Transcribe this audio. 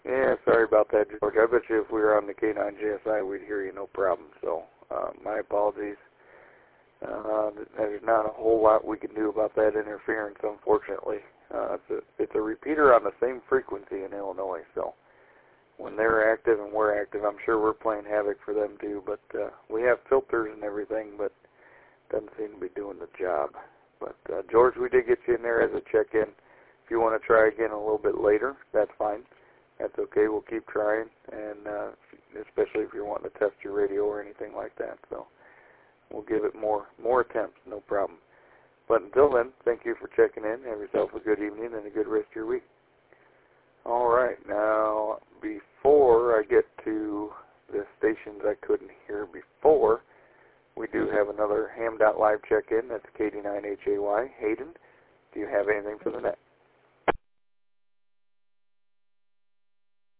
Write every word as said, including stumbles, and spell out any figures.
Yeah, sorry about that, George. I bet you if we were on the K nine J S I, we'd hear you no problem. So, uh, my apologies. Uh, there's not a whole lot we can do about that interference, unfortunately. Uh, it's a it's a repeater on the same frequency in Illinois, so when they're active and we're active, I'm sure we're playing havoc for them too. But uh, we have filters and everything, but doesn't seem to be doing the job. But uh, George, we did get you in there as a check-in. If you want to try again a little bit later, that's fine. That's okay. We'll keep trying, and uh, especially if you're wanting to test your radio or anything like that. So we'll give it more more attempts, no problem. But until then, thank you for checking in. Have yourself a good evening and a good rest of your week. All right. Now, before I get to the stations I couldn't hear before, we do have another Ham dot Live check-in. That's K D nine H A Y. Hayden, do you have anything for the net?